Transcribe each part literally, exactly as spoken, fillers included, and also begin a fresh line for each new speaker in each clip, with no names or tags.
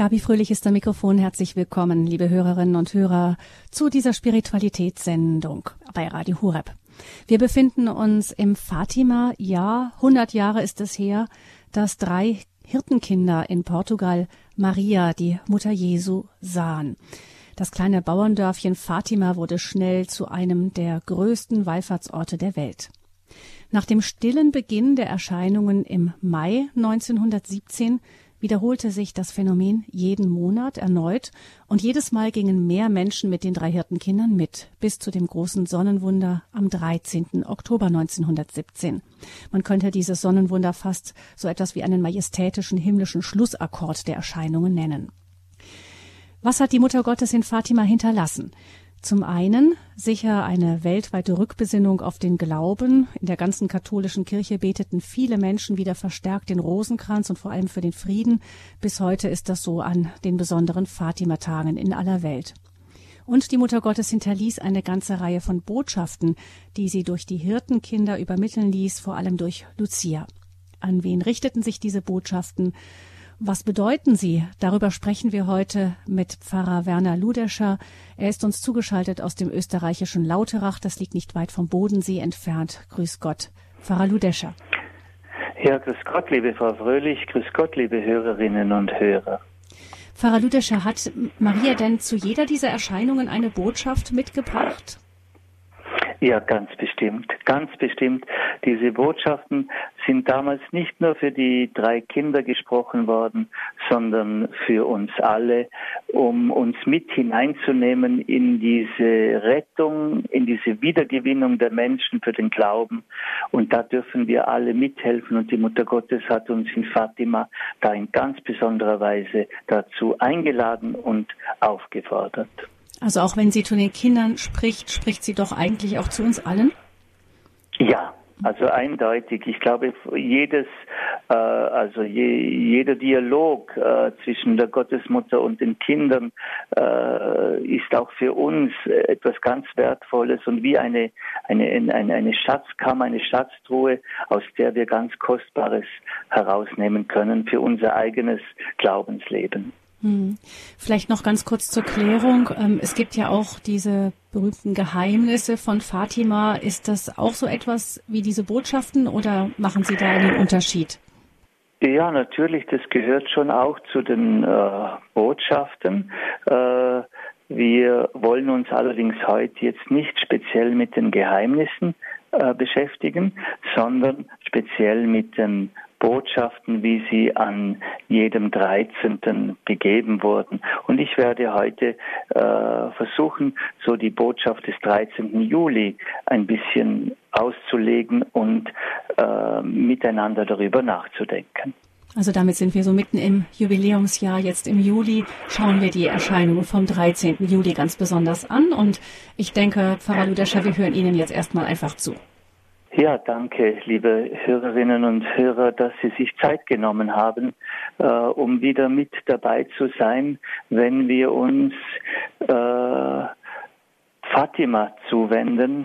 Gabi Fröhlich ist am Mikrofon. Herzlich willkommen, liebe Hörerinnen und Hörer, zu dieser Spiritualitätssendung bei Radio Horeb. Wir befinden uns im Fatima-Jahr. hundert Jahre ist es her, dass drei Hirtenkinder in Portugal Maria, die Mutter Jesu, sahen. Das kleine Bauerndörfchen Fatima wurde schnell zu einem der größten Wallfahrtsorte der Welt. Nach dem stillen Beginn der Erscheinungen im Mai neunzehnhundertsiebzehn wiederholte sich das Phänomen jeden Monat erneut und jedes Mal gingen mehr Menschen mit den drei Hirtenkindern mit, bis zu dem großen Sonnenwunder am dreizehnten Oktober neunzehnhundertsiebzehn. Man könnte dieses Sonnenwunder fast so etwas wie einen majestätischen himmlischen Schlussakkord der Erscheinungen nennen. Was hat die Mutter Gottes in Fatima hinterlassen? Zum einen sicher eine weltweite Rückbesinnung auf den Glauben. In der ganzen katholischen Kirche beteten viele Menschen wieder verstärkt den Rosenkranz und vor allem für den Frieden. Bis heute ist das so an den besonderen Fatima-Tagen in aller Welt. Und die Mutter Gottes hinterließ eine ganze Reihe von Botschaften, die sie durch die Hirtenkinder übermitteln ließ, vor allem durch Lucia. An wen richteten sich diese Botschaften? Was bedeuten sie? Darüber sprechen wir heute mit Pfarrer Werner Ludescher. Er ist uns zugeschaltet aus dem österreichischen Lauterach. Das liegt nicht weit vom Bodensee entfernt. Grüß Gott, Pfarrer Ludescher.
Ja, grüß Gott, liebe Frau Fröhlich. Grüß Gott, liebe Hörerinnen und Hörer.
Pfarrer Ludescher, hat Maria denn zu jeder dieser Erscheinungen eine Botschaft mitgebracht?
Ja, ganz bestimmt, ganz bestimmt. Diese Botschaften sind damals nicht nur für die drei Kinder gesprochen worden, sondern für uns alle, um uns mit hineinzunehmen in diese Rettung, in diese Wiedergewinnung der Menschen für den Glauben. Und da dürfen wir alle mithelfen. Und die Mutter Gottes hat uns in Fatima da in ganz besonderer Weise dazu eingeladen und aufgefordert.
Also auch wenn sie zu den Kindern spricht, spricht sie doch eigentlich auch zu uns allen?
Ja, also eindeutig. Ich glaube, jedes, äh, also je, jeder Dialog äh, zwischen der Gottesmutter und den Kindern äh, ist auch für uns etwas ganz Wertvolles und wie eine, eine, eine, eine Schatzkammer, eine Schatztruhe, aus der wir ganz Kostbares herausnehmen können für unser eigenes Glaubensleben.
Hm. Vielleicht noch ganz kurz zur Klärung. Es gibt ja auch diese berühmten Geheimnisse von Fatima. Ist das auch so etwas wie diese Botschaften oder machen Sie da einen Unterschied?
Ja, natürlich, das gehört schon auch zu den äh, Botschaften. Äh, wir wollen uns allerdings heute jetzt nicht speziell mit den Geheimnissen äh, beschäftigen, sondern speziell mit den Botschaften, wie sie an jedem dreizehnten gegeben wurden. Und ich werde heute äh, versuchen, so die Botschaft des dreizehnten Juli ein bisschen auszulegen und äh, miteinander darüber nachzudenken.
Also damit sind wir so mitten im Jubiläumsjahr. Jetzt im Juli schauen wir die Erscheinungen vom dreizehnten Juli ganz besonders an. Und ich denke, Pfarrer Ludescher, wir hören Ihnen jetzt erstmal einfach zu.
Ja, danke, liebe Hörerinnen und Hörer, dass Sie sich Zeit genommen haben, äh, um wieder mit dabei zu sein, wenn wir uns äh, Fatima zuwenden.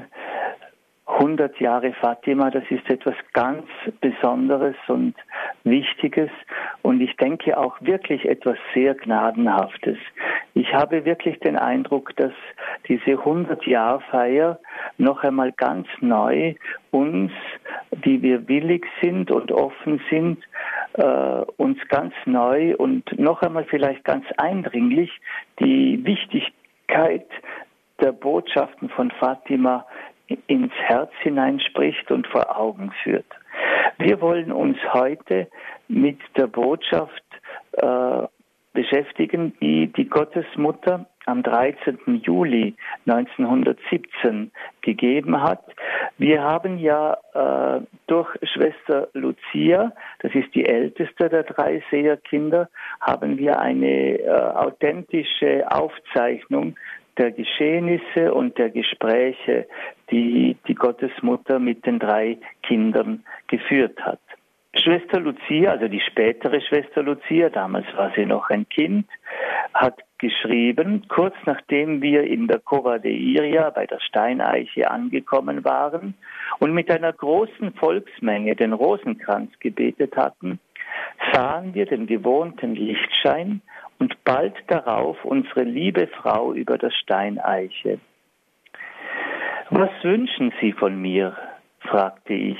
hundert Jahre Fatima, das ist etwas ganz Besonderes und Wichtiges und ich denke auch wirklich etwas sehr Gnadenhaftes. Ich habe wirklich den Eindruck, dass diese hundert-Jahr-Feier noch einmal ganz neu uns, die wir willig sind und offen sind, äh, uns ganz neu und noch einmal vielleicht ganz eindringlich die Wichtigkeit der Botschaften von Fatima ins Herz hineinspricht und vor Augen führt. Wir wollen uns heute mit der Botschaft äh, beschäftigen, die die Gottesmutter am dreizehnten Juli neunzehnhundertsiebzehn gegeben hat. Wir haben ja äh, durch Schwester Lucia, das ist die älteste der drei Seherkinder, haben wir eine äh, authentische Aufzeichnung der Geschehnisse und der Gespräche, die die Gottesmutter mit den drei Kindern geführt hat. Schwester Lucia, also die spätere Schwester Lucia, damals war sie noch ein Kind, hat geschrieben, kurz nachdem wir in der Cova de Iria bei der Steineiche angekommen waren und mit einer großen Volksmenge den Rosenkranz gebetet hatten, sahen wir den gewohnten Lichtschein und bald darauf unsere liebe Frau über der Steineiche. »Was wünschen Sie von mir?« fragte ich.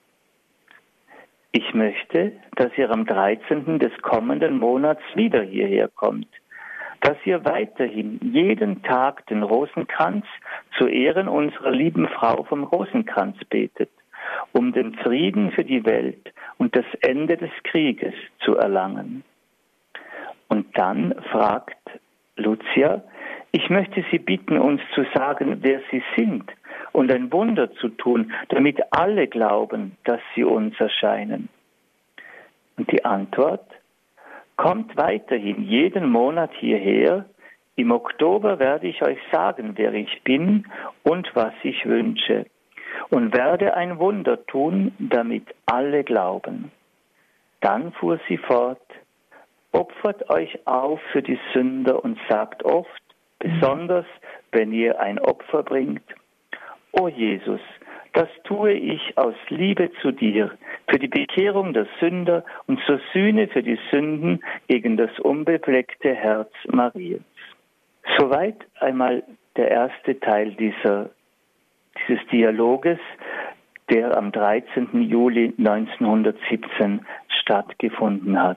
»Ich möchte, dass ihr am dreizehnten des kommenden Monats wieder hierher kommt, dass ihr weiterhin jeden Tag den Rosenkranz zu Ehren unserer lieben Frau vom Rosenkranz betet, um den Frieden für die Welt und das Ende des Krieges zu erlangen.« Und dann fragt Lucia, »Ich möchte Sie bitten, uns zu sagen, wer Sie sind und ein Wunder zu tun, damit alle glauben, dass Sie uns erscheinen.« Und die Antwort: »Kommt weiterhin jeden Monat hierher. Im Oktober werde ich euch sagen, wer ich bin und was ich wünsche, und werde ein Wunder tun, damit alle glauben.« Dann fuhr sie fort: »Opfert euch auf für die Sünder und sagt oft, besonders wenn ihr ein Opfer bringt: O Jesus, das tue ich aus Liebe zu dir, für die Bekehrung der Sünder und zur Sühne für die Sünden gegen das unbefleckte Herz Mariens.« Soweit einmal der erste Teil dieser, dieses Dialoges, der am dreizehnten Juli neunzehnhundertsiebzehn stattgefunden hat.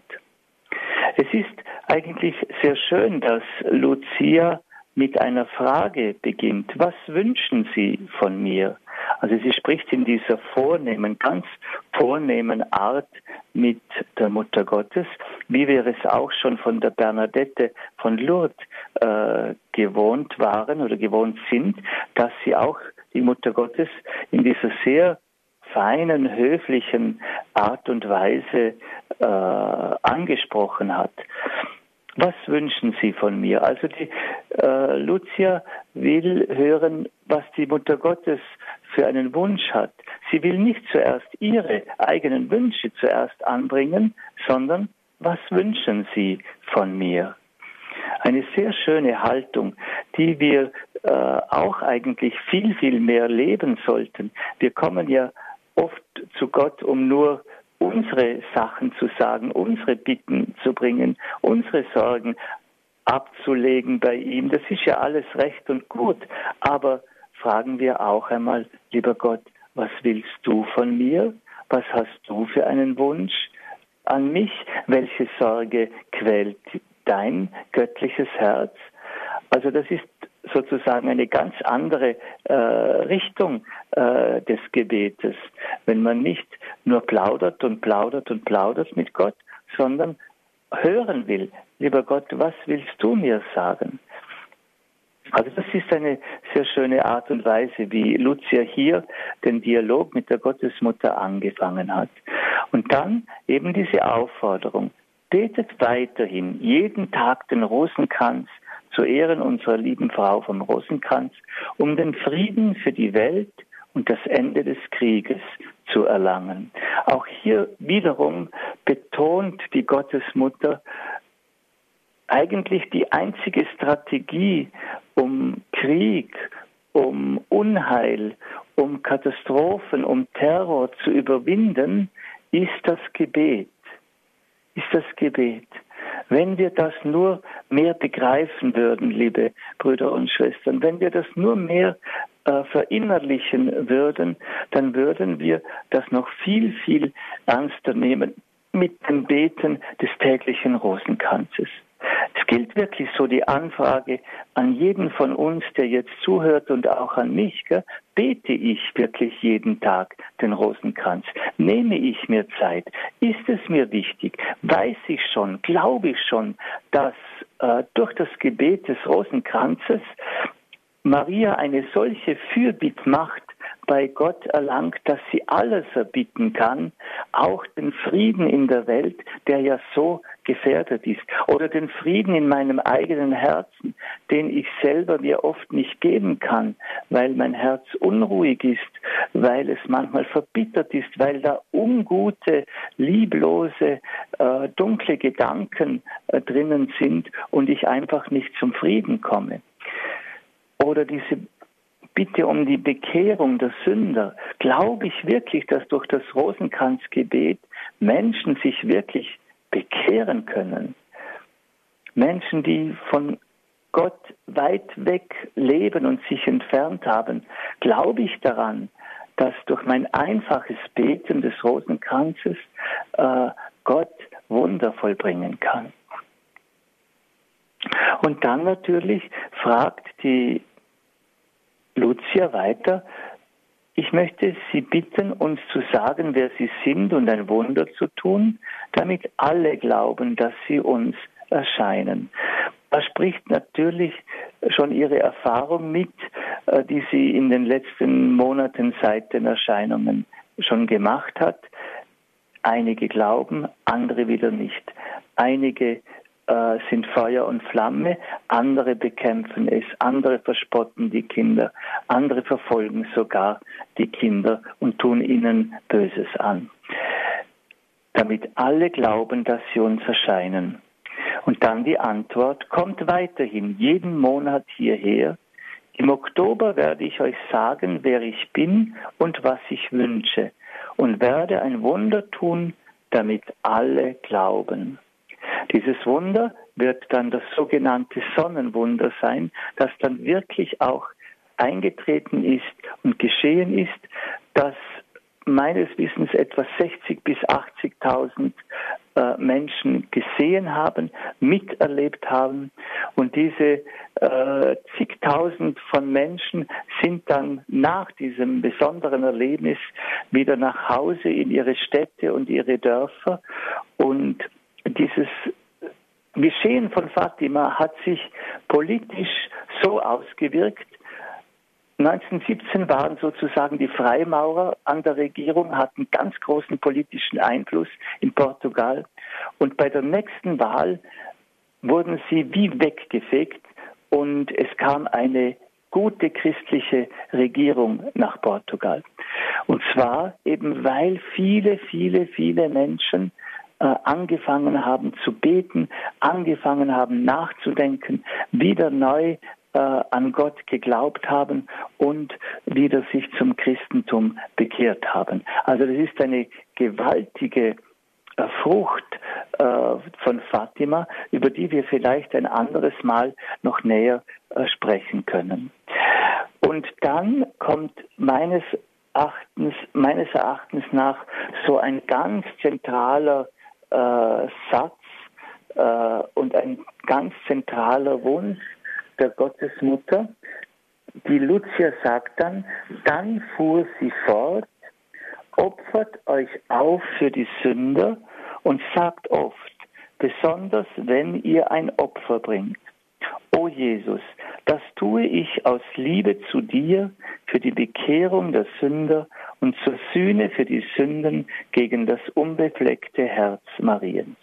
Es ist eigentlich sehr schön, dass Lucia mit einer Frage beginnt. Was wünschen Sie von mir? Also sie spricht in dieser vornehmen, ganz vornehmen Art mit der Mutter Gottes, wie wir es auch schon von der Bernadette von Lourdes äh, gewohnt waren oder gewohnt sind, dass sie auch die Mutter Gottes in dieser sehr feinen, höflichen Art und Weise äh, angesprochen hat. Was wünschen Sie von mir? Also die äh, Lucia will hören, was die Mutter Gottes für einen Wunsch hat. Sie will nicht zuerst ihre eigenen Wünsche zuerst anbringen, sondern was wünschen Sie von mir? Eine sehr schöne Haltung, die wir äh, auch eigentlich viel, viel mehr leben sollten. Wir kommen ja oft zu Gott, um nur unsere Sachen zu sagen, unsere Bitten zu bringen, unsere Sorgen abzulegen bei ihm. Das ist ja alles recht und gut. Aber fragen wir auch einmal, lieber Gott, was willst du von mir? Was hast du für einen Wunsch an mich? Welche Sorge quält dein göttliches Herz? Also das ist sozusagen eine ganz andere äh, Richtung äh, des Gebetes, wenn man nicht nur plaudert und plaudert und plaudert mit Gott, sondern hören will, lieber Gott, was willst du mir sagen? Also das ist eine sehr schöne Art und Weise, wie Lucia hier den Dialog mit der Gottesmutter angefangen hat. Und dann eben diese Aufforderung: Betet weiterhin jeden Tag den Rosenkranz zu Ehren unserer lieben Frau vom Rosenkranz, um den Frieden für die Welt und das Ende des Krieges zu erlangen. Auch hier wiederum betont die Gottesmutter eigentlich die einzige Strategie, um Krieg, um Unheil, um Katastrophen, um Terror zu überwinden, ist das Gebet. Ist das Gebet. Wenn wir das nur mehr begreifen würden, liebe Brüder und Schwestern, wenn wir das nur mehr äh, verinnerlichen würden, dann würden wir das noch viel, viel ernster nehmen mit dem Beten des täglichen Rosenkranzes. Es gilt wirklich so die Anfrage an jeden von uns, der jetzt zuhört und auch an mich, gell? Bete ich wirklich jeden Tag den Rosenkranz? Nehme ich mir Zeit? Ist es mir wichtig? Weiß ich schon, glaube ich schon, dass äh, durch das Gebet des Rosenkranzes Maria eine solche Fürbittmacht bei Gott erlangt, dass sie alles erbitten kann, auch den Frieden in der Welt, der ja so gefährdet ist, oder den Frieden in meinem eigenen Herzen, den ich selber mir oft nicht geben kann, weil mein Herz unruhig ist, weil es manchmal verbittert ist, weil da ungute, lieblose, äh, dunkle Gedanken äh, drinnen sind und ich einfach nicht zum Frieden komme. Oder diese Bitte um die Bekehrung der Sünder. Glaube ich wirklich, dass durch das Rosenkranzgebet Menschen sich wirklich bekehren können? Menschen, die von Gott weit weg leben und sich entfernt haben, glaube ich daran, dass durch mein einfaches Beten des Rosenkranzes äh, Gott Wunder vollbringen kann. Und dann natürlich fragt die Lucia weiter, ich möchte Sie bitten, uns zu sagen, wer Sie sind und ein Wunder zu tun, damit alle glauben, dass Sie uns erscheinen. Da spricht natürlich schon ihre Erfahrung mit, die sie in den letzten Monaten seit den Erscheinungen schon gemacht hat. Einige glauben, andere wieder nicht. Einige äh, sind Feuer und Flamme, andere bekämpfen es, andere verspotten die Kinder, andere verfolgen sogar die Kinder und tun ihnen Böses an. Damit alle glauben, dass sie uns erscheinen. Und dann die Antwort, kommt weiterhin jeden Monat hierher. Im Oktober werde ich euch sagen, wer ich bin und was ich wünsche und werde ein Wunder tun, damit alle glauben. Dieses Wunder wird dann das sogenannte Sonnenwunder sein, das dann wirklich auch eingetreten ist und geschehen ist, dass meines Wissens etwa sechzigtausend bis achtzigtausend äh, Menschen gesehen haben, miterlebt haben. Und diese äh, zigtausend von Menschen sind dann nach diesem besonderen Erlebnis wieder nach Hause in ihre Städte und ihre Dörfer. Und dieses Geschehen von Fatima hat sich politisch so ausgewirkt. neunzehnhundertsiebzehn waren sozusagen die Freimaurer an der Regierung, hatten ganz großen politischen Einfluss in Portugal. Und bei der nächsten Wahl wurden sie wie weggefegt und es kam eine gute christliche Regierung nach Portugal. Und zwar eben, weil viele, viele, viele Menschen äh, angefangen haben zu beten, angefangen haben nachzudenken, wieder neu an Gott geglaubt haben und wieder sich zum Christentum bekehrt haben. Also das ist eine gewaltige Frucht von Fatima, über die wir vielleicht ein anderes Mal noch näher sprechen können. Und dann kommt meines Erachtens, meines Erachtens nach so ein ganz zentraler äh, Satz äh, und ein ganz zentraler Wunsch der Gottesmutter. Die Lucia sagt dann, dann fuhr sie fort, opfert euch auf für die Sünder und sagt oft, besonders wenn ihr ein Opfer bringt. O Jesus, das tue ich aus Liebe zu dir für die Bekehrung der Sünder und zur Sühne für die Sünden gegen das unbefleckte Herz Mariens.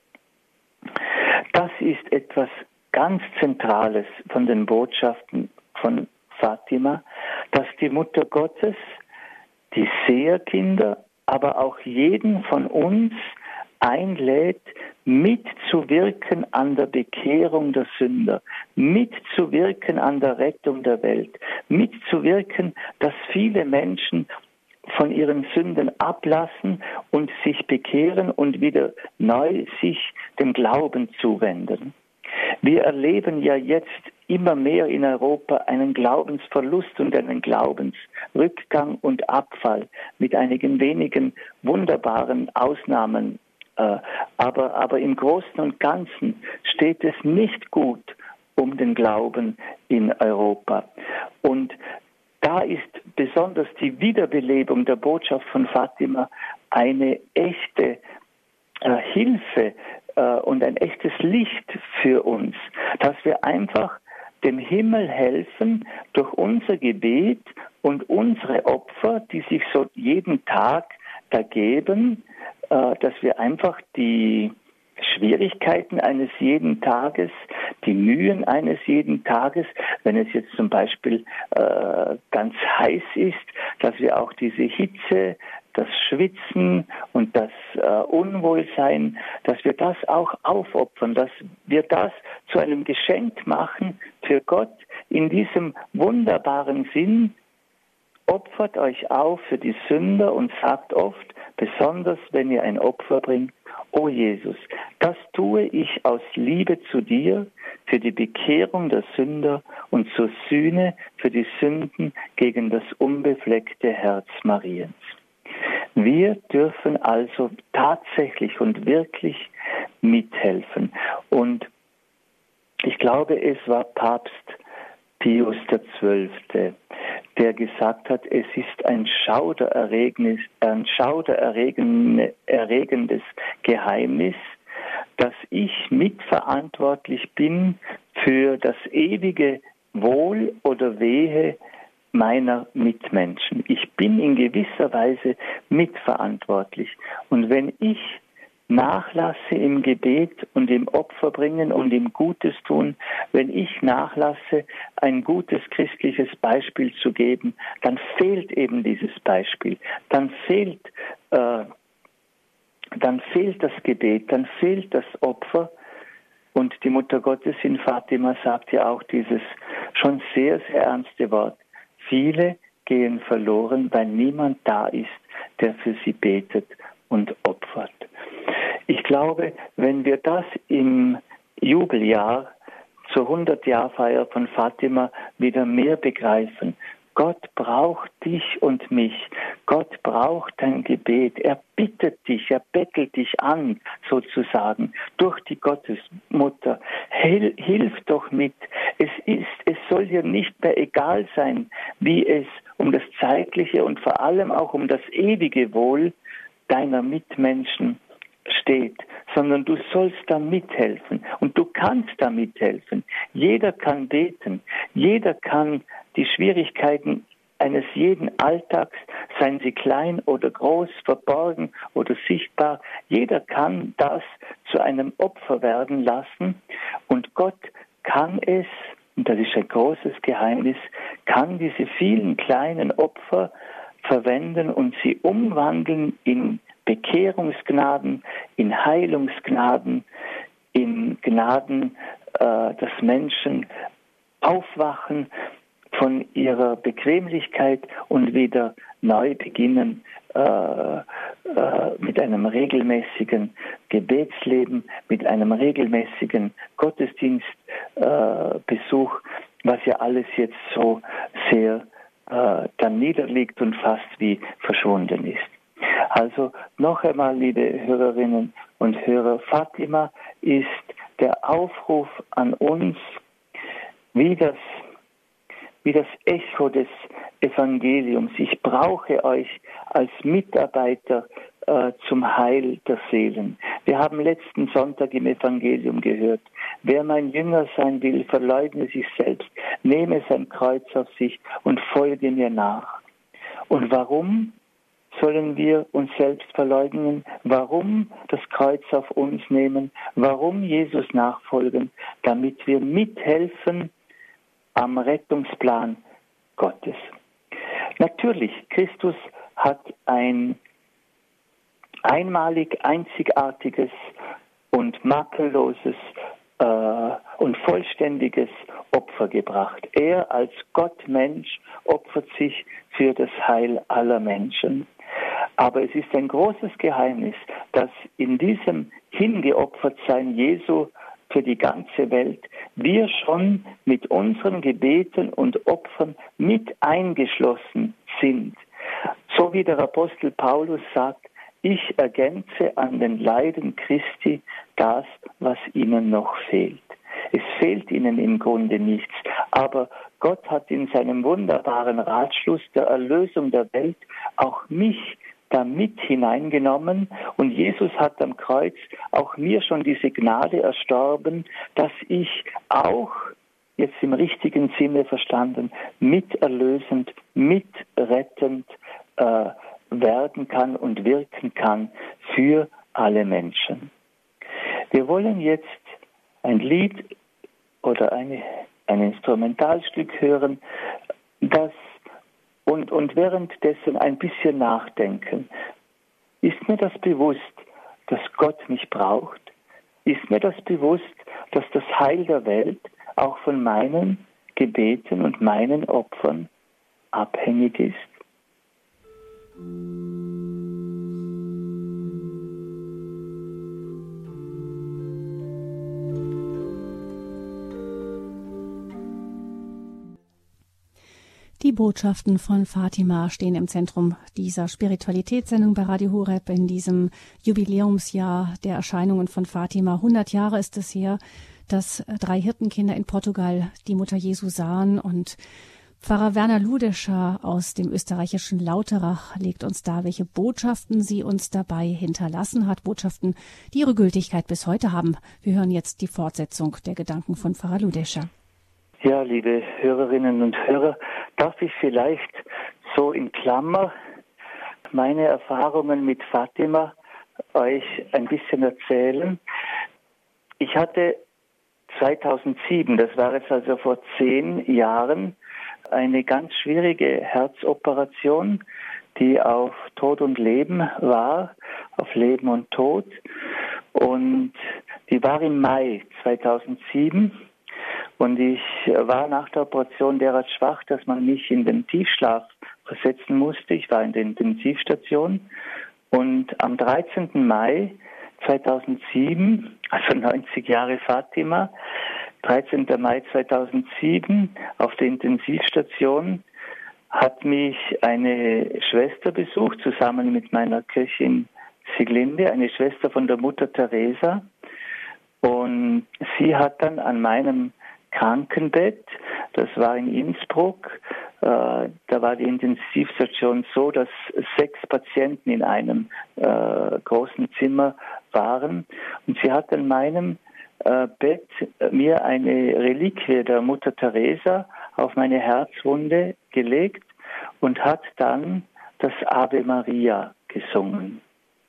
Das ist etwas ganz Zentrales von den Botschaften von Fatima, dass die Mutter Gottes die Seherkinder, aber auch jeden von uns einlädt, mitzuwirken an der Bekehrung der Sünder, mitzuwirken an der Rettung der Welt, mitzuwirken, dass viele Menschen von ihren Sünden ablassen und sich bekehren und wieder neu sich dem Glauben zuwenden. Wir erleben ja jetzt immer mehr in Europa einen Glaubensverlust und einen Glaubensrückgang und Abfall mit einigen wenigen wunderbaren Ausnahmen. Aber, aber im Großen und Ganzen steht es nicht gut um den Glauben in Europa. Und da ist besonders die Wiederbelebung der Botschaft von Fatima eine echte äh, Hilfe äh, und ein echtes Licht für uns, dass wir einfach dem Himmel helfen durch unser Gebet und unsere Opfer, die sich so jeden Tag ergeben, äh, dass wir einfach die Schwierigkeiten eines jeden Tages, die Mühen eines jeden Tages, wenn es jetzt zum Beispiel äh, ganz heiß ist, dass wir auch diese Hitze, das Schwitzen und das äh, Unwohlsein, dass wir das auch aufopfern, dass wir das zu einem Geschenk machen für Gott in diesem wunderbaren Sinn. Opfert euch auf für die Sünder und sagt oft, besonders wenn ihr ein Opfer bringt, O Jesus, das tue ich aus Liebe zu dir, für die Bekehrung der Sünder und zur Sühne für die Sünden gegen das unbefleckte Herz Mariens. Wir dürfen also tatsächlich und wirklich mithelfen. Und ich glaube, es war Papst Pius der Zwölfte, der gesagt hat, es ist ein schaudererregendes, ein schaudererregendes Geheimnis, dass ich mitverantwortlich bin für das ewige Wohl oder Wehe meiner Mitmenschen. Ich bin in gewisser Weise mitverantwortlich. Und wenn ich nachlasse im Gebet und im Opferbringen und im Gutes tun, wenn ich nachlasse, ein gutes christliches Beispiel zu geben, dann fehlt eben dieses Beispiel. Dann fehlt, äh, dann fehlt das Gebet, dann fehlt das Opfer. Und die Mutter Gottes in Fatima sagt ja auch dieses schon sehr, sehr ernste Wort. Viele gehen verloren, weil niemand da ist, der für sie betet und opfert. Ich glaube, wenn wir das im Jubeljahr zur hundert-Jahr-Feier von Fatima wieder mehr begreifen, Gott braucht dich und mich. Gott braucht dein Gebet. Er bittet dich, er bettelt dich an, sozusagen, durch die Gottesmutter. Hil, hilf doch mit. Es ist, es soll dir nicht mehr egal sein, wie es um das zeitliche und vor allem auch um das ewige Wohl deiner Mitmenschen steht, sondern du sollst da mithelfen und du kannst da mithelfen. Jeder kann beten, jeder kann die Schwierigkeiten eines jeden Alltags, seien sie klein oder groß, verborgen oder sichtbar, jeder kann das zu einem Opfer werden lassen und Gott kann es, und das ist ein großes Geheimnis, kann diese vielen kleinen Opfer verwenden und sie umwandeln in Bekehrungsgnaden, in Heilungsgnaden, in Gnaden, äh, dass Menschen aufwachen von ihrer Bequemlichkeit und wieder neu beginnen äh, äh, mit einem regelmäßigen Gebetsleben, mit einem regelmäßigen Gottesdienstbesuch, äh, was ja alles jetzt so sehr äh, dann niederliegt und fast wie verschwunden ist. Also noch einmal, liebe Hörerinnen und Hörer, Fatima ist der Aufruf an uns, wie das, wie das Echo des Evangeliums. Ich brauche euch als Mitarbeiter äh, zum Heil der Seelen. Wir haben letzten Sonntag im Evangelium gehört, wer mein Jünger sein will, verleugne sich selbst, nehme sein Kreuz auf sich und folge mir nach. Und warum sollen wir uns selbst verleugnen? Warum das Kreuz auf uns nehmen? Warum Jesus nachfolgen? Damit wir mithelfen am Rettungsplan Gottes. Natürlich, Christus hat ein einmalig, einzigartiges und makelloses äh, und vollständiges Opfer gebracht. Er als Gottmensch opfert sich für das Heil aller Menschen. Aber es ist ein großes Geheimnis, dass in diesem Hingeopfertsein Jesu für die ganze Welt wir schon mit unseren Gebeten und Opfern mit eingeschlossen sind. So wie der Apostel Paulus sagt, ich ergänze an den Leiden Christi das, was ihnen noch fehlt. Es fehlt ihnen im Grunde nichts, aber Gott hat in seinem wunderbaren Ratschluss der Erlösung der Welt auch mich damit hineingenommen und Jesus hat am Kreuz auch mir schon diese Gnade erstorben, dass ich auch, jetzt im richtigen Sinne verstanden, miterlösend, mitrettend äh, werden kann und wirken kann für alle Menschen. Wir wollen jetzt ein Lied oder eine, ein Instrumentalstück hören, das und, und währenddessen ein bisschen nachdenken. Ist mir das bewusst, dass Gott mich braucht? Ist mir das bewusst, dass das Heil der Welt auch von meinen Gebeten und meinen Opfern abhängig ist?
Die Botschaften von Fatima stehen im Zentrum dieser Spiritualitätssendung bei Radio Horeb in diesem Jubiläumsjahr der Erscheinungen von Fatima. hundert Jahre ist es her, dass drei Hirtenkinder in Portugal die Mutter Jesu sahen, und Pfarrer Werner Ludescher aus dem österreichischen Lauterach legt uns dar, welche Botschaften sie uns dabei hinterlassen hat. Botschaften, die ihre Gültigkeit bis heute haben. Wir hören jetzt die Fortsetzung der Gedanken von Pfarrer Ludescher.
Ja, liebe Hörerinnen und Hörer, darf ich vielleicht so in Klammer meine Erfahrungen mit Fatima euch ein bisschen erzählen. Ich hatte zweitausendsieben, das war jetzt also vor zehn Jahren, eine ganz schwierige Herzoperation, die auf Tod und Leben war, auf Leben und Tod. Und die war im Mai zweitausendsieben. Und ich war nach der Operation derart schwach, dass man mich in den Tiefschlaf versetzen musste. Ich war in der Intensivstation. Und am dreizehnten Mai zweitausendsieben, also neunzig Jahre Fatima, dreizehnten Mai zweitausendsieben auf der Intensivstation, hat mich eine Schwester besucht, zusammen mit meiner Köchin Sieglinde, eine Schwester von der Mutter Teresa. Und sie hat dann an meinem Krankenbett, das war in Innsbruck, äh, da war die Intensivstation so, dass sechs Patienten in einem äh, großen Zimmer waren. Und sie hat an meinem äh, Bett mir eine Reliquie der Mutter Teresa auf meine Herzwunde gelegt und hat dann das Ave Maria gesungen.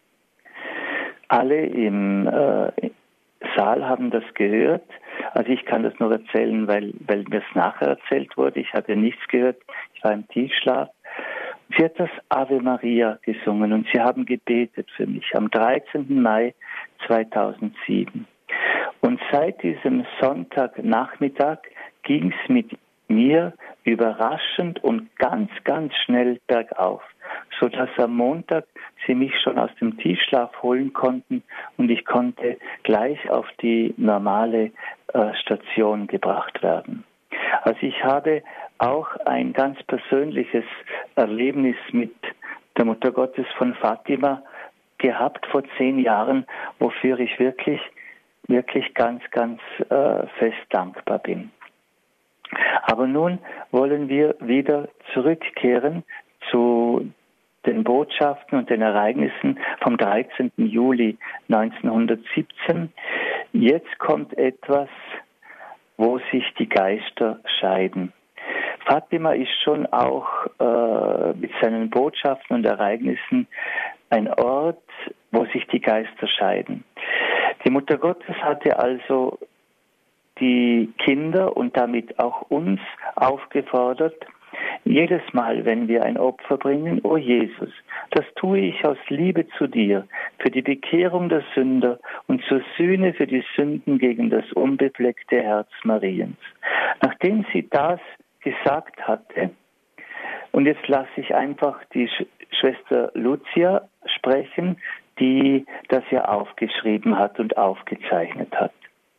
Alle im äh, Saal haben das gehört. Also ich kann das nur erzählen, weil, weil mir es nachher erzählt wurde. Ich hatte nichts gehört. Ich war im Tiefschlaf. Sie hat das Ave Maria gesungen und sie haben gebetet für mich am dreizehnten Mai zweitausendsieben. Und seit diesem Sonntagnachmittag ging es mit mir überraschend und ganz, ganz schnell bergauf, sodass am Montag sie mich schon aus dem Tiefschlaf holen konnten und ich konnte gleich auf die normale äh, Station gebracht werden. Also ich habe auch ein ganz persönliches Erlebnis mit der Mutter Gottes von Fatima gehabt vor zehn Jahren, wofür ich wirklich, wirklich ganz, ganz äh, fest dankbar bin. Aber nun wollen wir wieder zurückkehren zu den Botschaften und den Ereignissen vom dreizehnten Juli neunzehnhundertsiebzehn. Jetzt kommt etwas, wo sich die Geister scheiden. Fatima ist schon auch äh, mit seinen Botschaften und Ereignissen ein Ort, wo sich die Geister scheiden. Die Mutter Gottes hatte also die Kinder und damit auch uns aufgefordert, jedes Mal, wenn wir ein Opfer bringen, o Jesus, das tue ich aus Liebe zu dir, für die Bekehrung der Sünder und zur Sühne für die Sünden gegen das unbefleckte Herz Mariens. Nachdem sie das gesagt hatte, und jetzt lasse ich einfach die Sch- Schwester Lucia sprechen, die das ja aufgeschrieben hat und aufgezeichnet hat.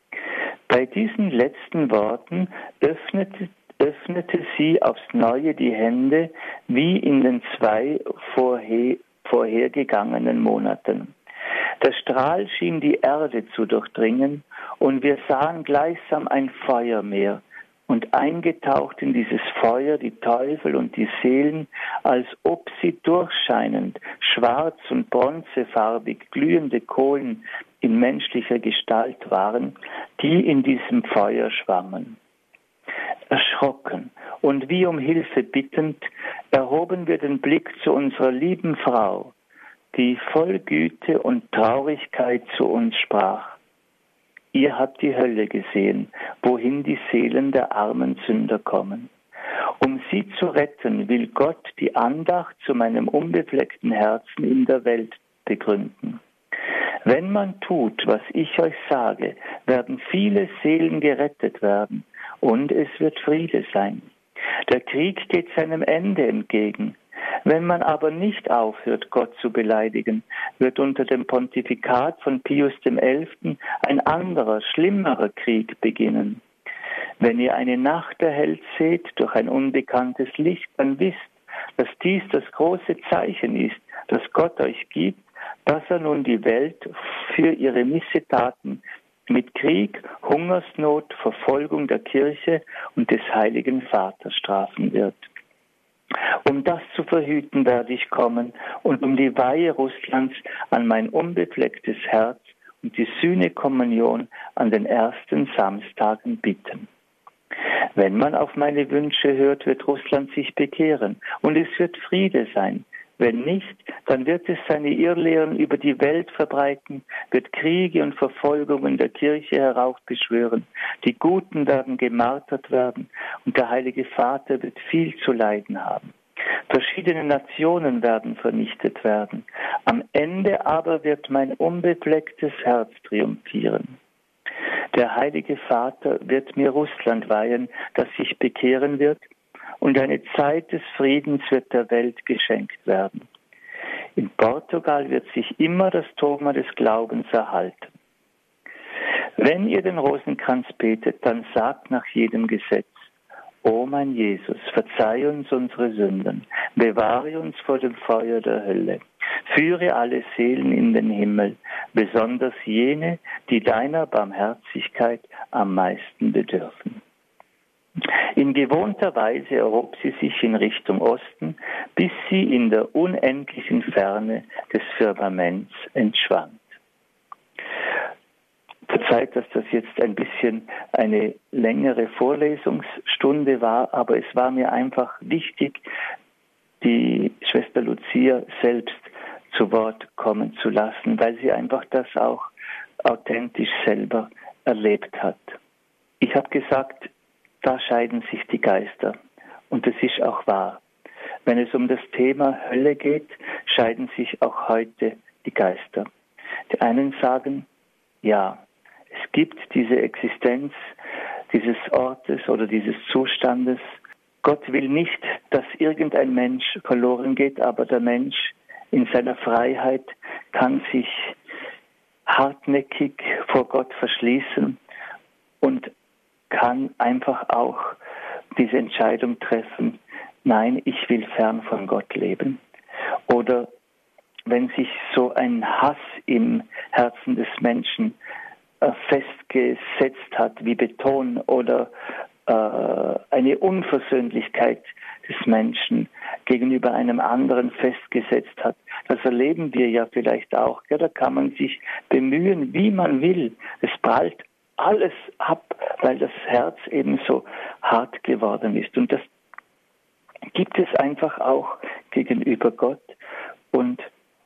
Bei diesen letzten Worten öffnete, öffnete sie aufs Neue die Hände wie in den zwei vorher, vorhergegangenen Monaten. Der Strahl schien die Erde zu durchdringen und wir sahen gleichsam ein Feuermeer und eingetaucht in dieses Feuer die Teufel und die Seelen, als ob sie durchscheinend, schwarz und bronzefarbig glühende Kohlen in menschlicher Gestalt waren, die in diesem Feuer schwammen. Erschrocken und wie um Hilfe bittend, erhoben wir den Blick zu unserer lieben Frau, die voll Güte und Traurigkeit zu uns sprach. Ihr habt die Hölle gesehen, wohin die Seelen der armen Sünder kommen. Um sie zu retten, will Gott die Andacht zu meinem unbefleckten Herzen in der Welt begründen. Wenn man tut, was ich euch sage, werden viele Seelen gerettet werden und es wird Friede sein. Der Krieg geht seinem Ende entgegen. Wenn man aber nicht aufhört, Gott zu beleidigen, wird unter dem Pontifikat von Pius dem Elften ein anderer, schlimmerer Krieg beginnen. Wenn ihr eine Nacht erhellt seht durch ein unbekanntes Licht, dann wisst, dass dies das große Zeichen ist, das Gott euch gibt, dass er nun die Welt für ihre Missetaten mit Krieg, Hungersnot, Verfolgung der Kirche und des Heiligen Vaters strafen wird. Um das zu verhüten, werde ich kommen und um die Weihe Russlands an mein unbeflecktes Herz und die Sühnekommunion an den ersten Samstagen bitten. Wenn man auf meine Wünsche hört, wird Russland sich bekehren und es wird Friede sein. Wenn nicht, dann wird es seine Irrlehren über die Welt verbreiten, wird Kriege und Verfolgungen der Kirche heraufbeschwören. Die Guten werden gemartert werden und der Heilige Vater wird viel zu leiden haben. Verschiedene Nationen werden vernichtet werden. Am Ende aber wird mein unbeflecktes Herz triumphieren. Der Heilige Vater wird mir Russland weihen, das sich bekehren wird, und eine Zeit des Friedens wird der Welt geschenkt werden. In Portugal wird sich immer das Dogma des Glaubens erhalten. Wenn ihr den Rosenkranz betet, dann sagt nach jedem Gesetz: O mein Jesus, verzeih uns unsere Sünden, bewahre uns vor dem Feuer der Hölle, führe alle Seelen in den Himmel, besonders jene, die deiner Barmherzigkeit am meisten bedürfen. In gewohnter Weise erhob sie sich in Richtung Osten, bis sie in der unendlichen Ferne des Firmaments entschwand. Verzeiht, dass das jetzt ein bisschen eine längere Vorlesungsstunde war, aber es war mir einfach wichtig, die Schwester Lucia selbst zu Wort kommen zu lassen, weil sie einfach das auch authentisch selber erlebt hat. Ich habe gesagt, da scheiden sich die Geister. Und das ist auch wahr. Wenn es um das Thema Hölle geht, scheiden sich auch heute die Geister. Die einen sagen, ja, es gibt diese Existenz dieses Ortes oder dieses Zustandes. Gott will nicht, dass irgendein Mensch verloren geht, aber der Mensch in seiner Freiheit kann sich hartnäckig vor Gott verschließen und kann einfach auch diese Entscheidung treffen, nein, ich will fern von Gott leben. Oder wenn sich so ein Hass im Herzen des Menschen äh, festgesetzt hat wie Beton oder äh, eine Unversöhnlichkeit des Menschen gegenüber einem anderen festgesetzt hat, das erleben wir ja vielleicht auch. Ja, da kann man sich bemühen, wie man will. Es prallt alles ab, weil das Herz eben so hart geworden ist. Und das gibt es einfach auch gegenüber Gott. Und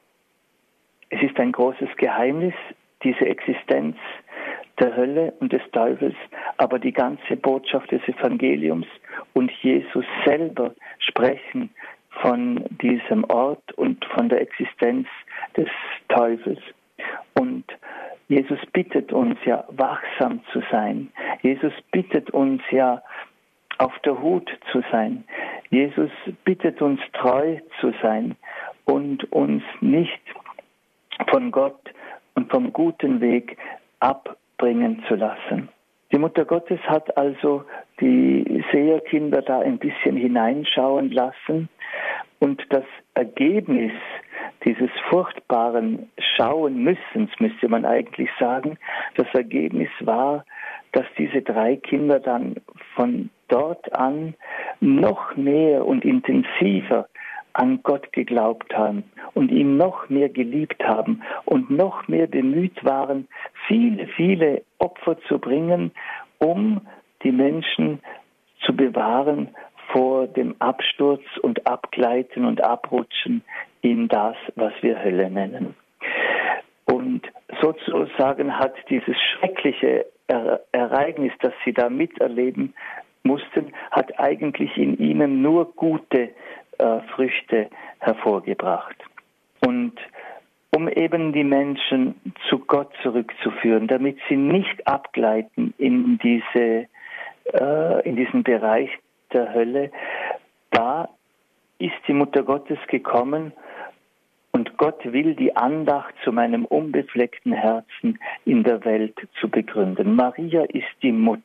es ist ein großes Geheimnis, diese Existenz der Hölle und des Teufels, aber die ganze Botschaft des Evangeliums und Jesus selber sprechen von diesem Ort und von der Existenz des Teufels. Und Jesus bittet uns ja, wachsam zu sein. Jesus bittet uns ja, auf der Hut zu sein. Jesus bittet uns, treu zu sein und uns nicht von Gott und vom guten Weg abbringen zu lassen. Die Mutter Gottes hat also die Seherkinder da ein bisschen hineinschauen lassen und das Ergebnis dieses furchtbaren Schauen-Müssens, müsste man eigentlich sagen, das Ergebnis war, dass diese drei Kinder dann von dort an noch mehr und intensiver an Gott geglaubt haben und ihn noch mehr geliebt haben und noch mehr bemüht waren, viele, viele Opfer zu bringen, um die Menschen zu bewahren vor dem Absturz und Abgleiten und Abrutschen in das, was wir Hölle nennen. Und sozusagen hat dieses schreckliche Ereignis, das sie da miterleben mussten, hat eigentlich in ihnen nur gute äh, Früchte hervorgebracht. Und um eben die Menschen zu Gott zurückzuführen, damit sie nicht abgleiten in diese äh, in diesen Bereich der Hölle, da ist die Mutter Gottes gekommen und Gott will die Andacht zu meinem unbefleckten Herzen in der Welt zu begründen. Maria ist die Mutter.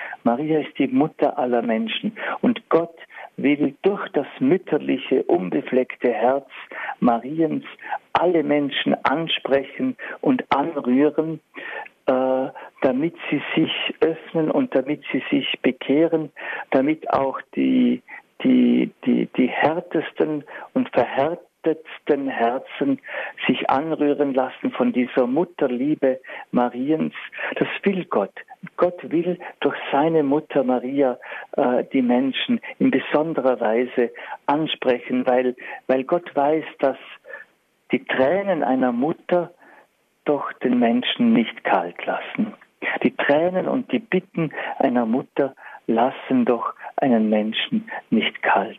Maria ist die Mutter aller Menschen. Und Gott will durch das mütterliche, unbefleckte Herz Mariens alle Menschen ansprechen und anrühren, äh, damit sie sich öffnen und damit sie sich bekehren, damit auch die, die, die, die härtesten und verhärtetsten Herzen sich anrühren lassen von dieser Mutterliebe Mariens. Das will Gott. Gott will durch seine Mutter Maria äh, die Menschen in besonderer Weise ansprechen, weil, weil Gott weiß, dass die Tränen einer Mutter doch den Menschen nicht kalt lassen. Die Tränen und die Bitten einer Mutter lassen doch einen Menschen nicht kalt.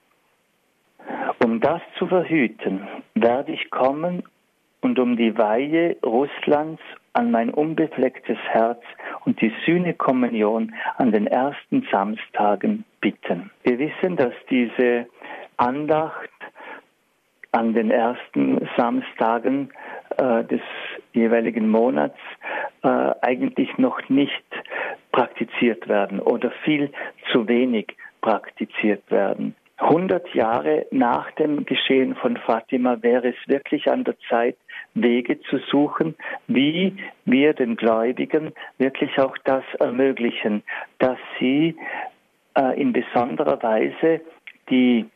Um das zu verhüten, werde ich kommen und um die Weihe Russlands an mein unbeflecktes Herz und die Sühnekommunion an den ersten Samstagen bitten. Wir wissen, dass diese Andacht an den ersten Samstagen äh, des jeweiligen Monats äh, eigentlich noch nicht praktiziert werden oder viel zu wenig praktiziert werden. hundert Jahre nach dem Geschehen von Fatima wäre es wirklich an der Zeit, Wege zu suchen, wie wir den Gläubigen wirklich auch das ermöglichen, dass sie äh, in besonderer Weise die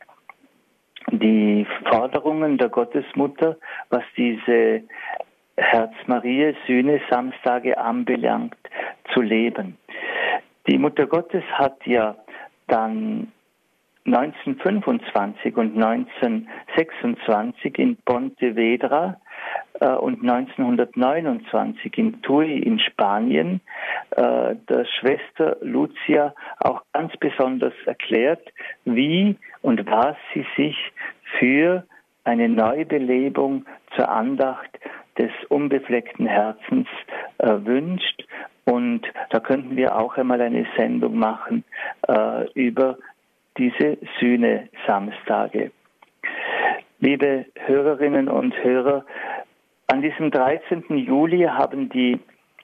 die Forderungen der Gottesmutter, was diese Herz-Marie-Sühne-Samstage anbelangt, zu leben. Die Mutter Gottes hat ja dann neunzehnhundertfünfundzwanzig und neunzehnhundertsechsundzwanzig in Pontevedra äh, und neunzehnhundertneunundzwanzig in Tui in Spanien äh, der Schwester Lucia auch ganz besonders erklärt, wie und was sie sich für eine Neubelebung zur Andacht des unbefleckten Herzens äh, wünscht. Und da könnten wir auch einmal eine Sendung machen äh, über diese Sühne-Samstage. Liebe Hörerinnen und Hörer, an diesem dreizehnten Juli haben die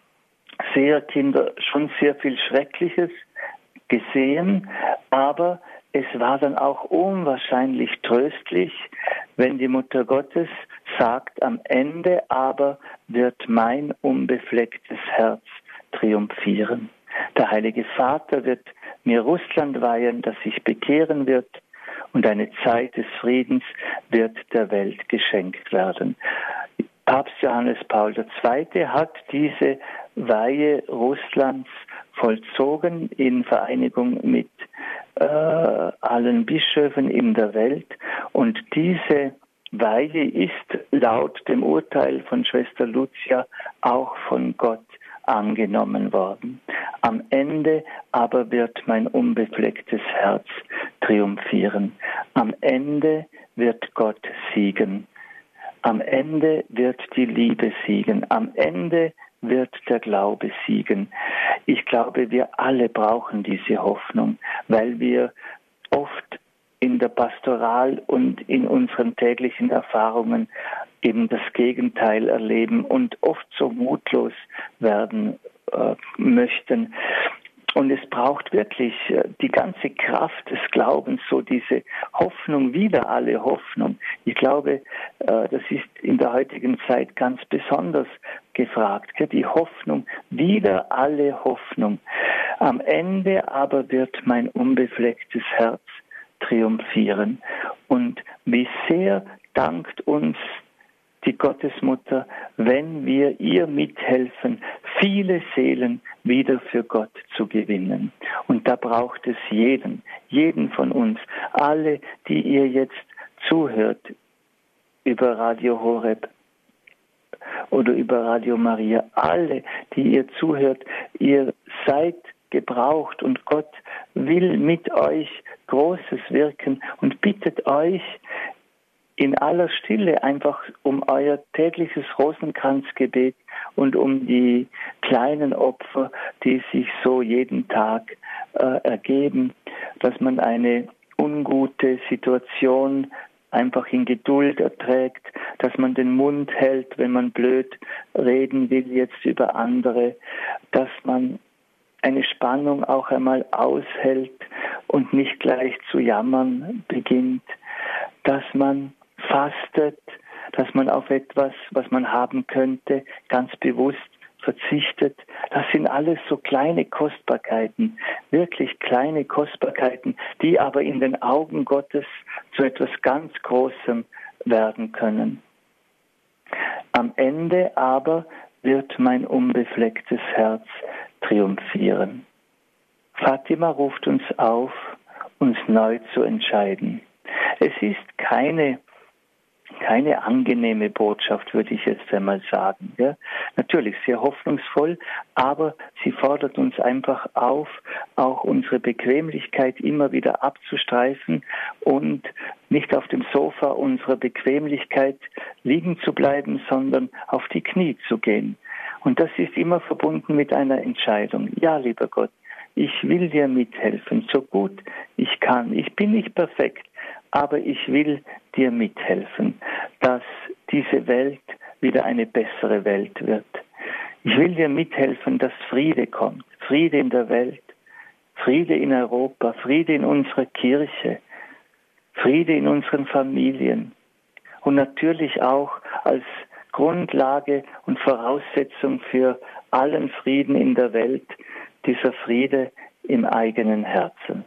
Seherkinder schon sehr viel Schreckliches gesehen, aber es war dann auch unwahrscheinlich tröstlich, wenn die Mutter Gottes sagt, am Ende aber wird mein unbeflecktes Herz triumphieren. Der Heilige Vater wird mir Russland weihen, das sich bekehren wird, und eine Zeit des Friedens wird der Welt geschenkt werden. Papst Johannes Paul der Zweite hat diese Weihe Russlands vollzogen in Vereinigung mit äh, allen Bischöfen in der Welt, und diese Weihe ist laut dem Urteil von Schwester Lucia auch von Gott angenommen worden. Am Ende aber wird mein unbeflecktes Herz triumphieren. Am Ende wird Gott siegen. Am Ende wird die Liebe siegen. Am Ende wird der Glaube siegen. Ich glaube, wir alle brauchen diese Hoffnung, weil wir oft in der Pastoral und in unseren täglichen Erfahrungen eben das Gegenteil erleben und oft so mutlos werden äh, möchten. Und es braucht wirklich äh, die ganze Kraft des Glaubens, so diese Hoffnung, wieder alle Hoffnung. Ich glaube, äh, das ist in der heutigen Zeit ganz besonders gefragt. Gell? Die Hoffnung, wieder alle Hoffnung. Am Ende aber wird mein unbeflecktes Herz triumphieren. Und wie sehr dankt uns die Gottesmutter, wenn wir ihr mithelfen, viele Seelen wieder für Gott zu gewinnen. Und da braucht es jeden, jeden von uns, alle, die ihr jetzt zuhört über Radio Horeb oder über Radio Maria, alle, die ihr zuhört, ihr seid gebraucht und Gott will mit euch Großes wirken und bittet euch in aller Stille einfach um euer tägliches Rosenkranzgebet und um die kleinen Opfer, die sich so jeden Tag äh, ergeben, dass man eine ungute Situation einfach in Geduld erträgt, dass man den Mund hält, wenn man blöd reden will jetzt über andere, dass man eine Spannung auch einmal aushält und nicht gleich zu jammern beginnt, dass man fastet, dass man auf etwas, was man haben könnte, ganz bewusst verzichtet. Das sind alles so kleine Kostbarkeiten, wirklich kleine Kostbarkeiten, die aber in den Augen Gottes zu etwas ganz Großem werden können. Am Ende aber wird mein unbeflecktes Herz triumphieren. Fatima ruft uns auf, uns neu zu entscheiden. Es ist keine Keine angenehme Botschaft, würde ich jetzt einmal sagen. Ja? Natürlich sehr hoffnungsvoll, aber sie fordert uns einfach auf, auch unsere Bequemlichkeit immer wieder abzustreifen und nicht auf dem Sofa unserer Bequemlichkeit liegen zu bleiben, sondern auf die Knie zu gehen. Und das ist immer verbunden mit einer Entscheidung. Ja, lieber Gott, ich will dir mithelfen, so gut ich kann. Ich bin nicht perfekt, aber ich will dir mithelfen, dass diese Welt wieder eine bessere Welt wird. Ich will dir mithelfen, dass Friede kommt, Friede in der Welt, Friede in Europa, Friede in unserer Kirche, Friede in unseren Familien und natürlich auch als Grundlage und Voraussetzung für allen Frieden in der Welt, dieser Friede im eigenen Herzen.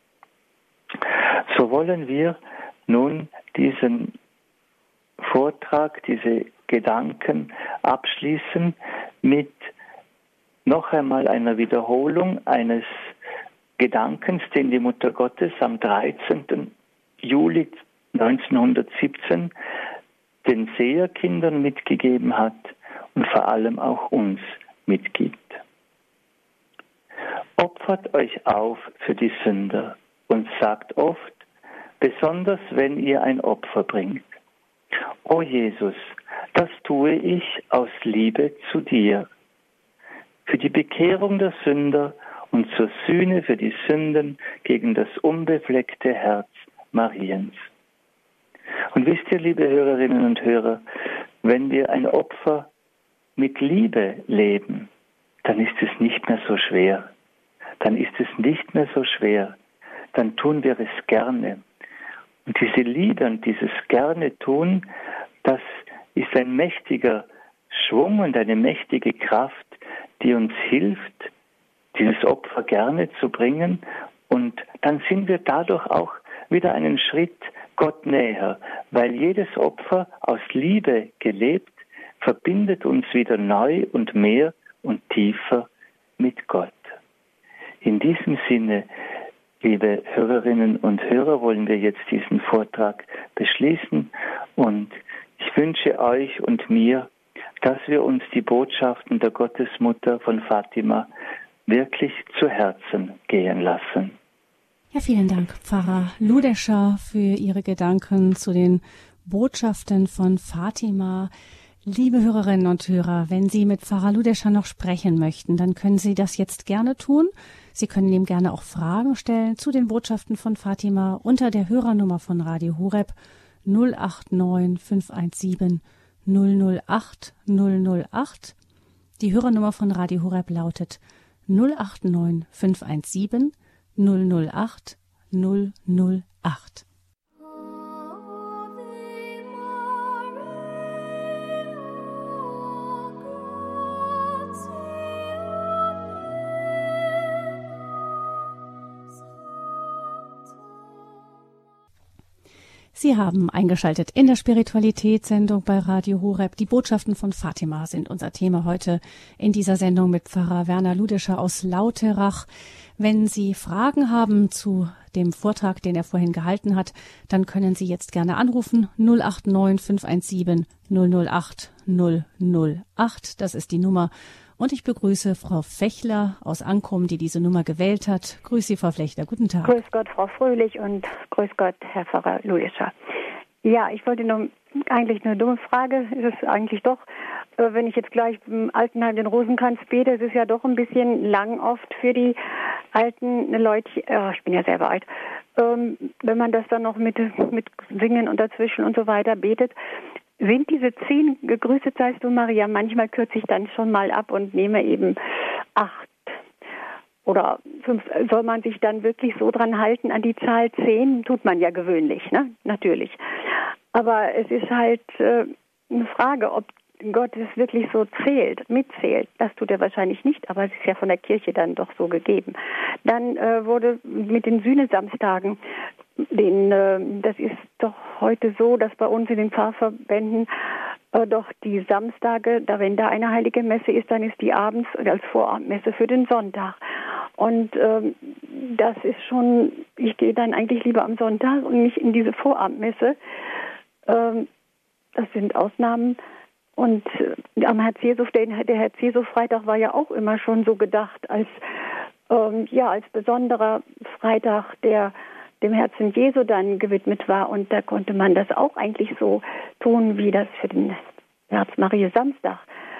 So wollen wir nun diesen Vortrag, diese Gedanken abschließen mit noch einmal einer Wiederholung eines Gedankens, den die Mutter Gottes am dreizehnten Juli neunzehnhundertsiebzehn den Seherkindern mitgegeben hat und vor allem auch uns mitgibt. Opfert euch auf für die Sünder und sagt oft, besonders wenn ihr ein Opfer bringt: O Jesus, das tue ich aus Liebe zu dir, für die Bekehrung der Sünder und zur Sühne für die Sünden gegen das unbefleckte Herz Mariens. Und wisst ihr, liebe Hörerinnen und Hörer, wenn wir ein Opfer mit Liebe leben, dann ist es nicht mehr so schwer. Dann ist es nicht mehr so schwer. Dann tun wir es gerne. Und diese Liebe und dieses gerne tun, das ist ein mächtiger Schwung und eine mächtige Kraft, die uns hilft, dieses Opfer gerne zu bringen. Und dann sind wir dadurch auch wieder einen Schritt Gott näher, weil jedes Opfer aus Liebe gelebt verbindet uns wieder neu und mehr und tiefer mit Gott. In diesem Sinne, liebe Hörerinnen und Hörer, wollen wir jetzt diesen Vortrag beschließen und ich wünsche euch und mir, dass wir uns die Botschaften der Gottesmutter von Fatima wirklich zu Herzen gehen lassen.
Ja, vielen Dank, Pfarrer Ludescher, für Ihre Gedanken zu den Botschaften von Fatima. Liebe Hörerinnen und Hörer, wenn Sie mit Pfarrer Ludescher noch sprechen möchten, dann können Sie das jetzt gerne tun. Sie können ihm gerne auch Fragen stellen zu den Botschaften von Fatima unter der Hörernummer von Radio Horeb null acht neun fünf eins sieben null null acht null null acht. Die Hörernummer von Radio Horeb lautet null acht neun fünf eins sieben null null acht null null acht. Sie haben eingeschaltet in der Spiritualitätssendung bei Radio Horeb. Die Botschaften von Fatima sind unser Thema heute in dieser Sendung mit Pfarrer Werner Ludescher aus Lauterach. Wenn Sie Fragen haben zu dem Vortrag, den er vorhin gehalten hat, dann können Sie jetzt gerne anrufen null acht neun fünf eins sieben null null acht null null acht. Das ist die Nummer. Und ich begrüße Frau Fechler aus Ankum, die diese Nummer gewählt hat. Grüß Sie, Frau Fechler. Guten Tag.
Grüß Gott, Frau Fröhlich, und grüß Gott, Herr Pfarrer Ludescher. Ja, ich wollte noch eigentlich eine dumme Frage. Ist es eigentlich doch, wenn ich jetzt gleich im Altenheim den Rosenkranz bete, es ist ja doch ein bisschen lang oft für die alten Leute. Oh, ich bin ja selber alt. Ähm, wenn man das dann noch mit, mit Singen und dazwischen und so weiter betet, sind diese zehn Gegrüßet seist du, Maria, manchmal kürze ich dann schon mal ab und nehme eben acht. Oder fünf, soll man sich dann wirklich so dran halten an die Zahl zehn? Tut man ja gewöhnlich, ne? Natürlich. Aber es ist halt äh, eine Frage, ob Gott es wirklich so zählt, mitzählt. Das tut er wahrscheinlich nicht, aber es ist ja von der Kirche dann doch so gegeben. Dann äh, wurde mit den Sühnesamstagen, den, äh, das ist doch heute so, dass bei uns in den Pfarrverbänden äh, doch die Samstage, da wenn da eine heilige Messe ist, dann ist die abends als Vorabendmesse für den Sonntag. Und ähm, das ist schon, ich gehe dann eigentlich lieber am Sonntag und nicht in diese Vorabendmesse. Ähm, das sind Ausnahmen. Und äh, am Herz-Jesu, der, der Herz-Jesu-Freitag war ja auch immer schon so gedacht als, ähm, ja, als besonderer Freitag, der dem Herzen Jesu dann gewidmet war. Und da konnte man das auch eigentlich so tun, wie das für den Herz-Marie-Samstag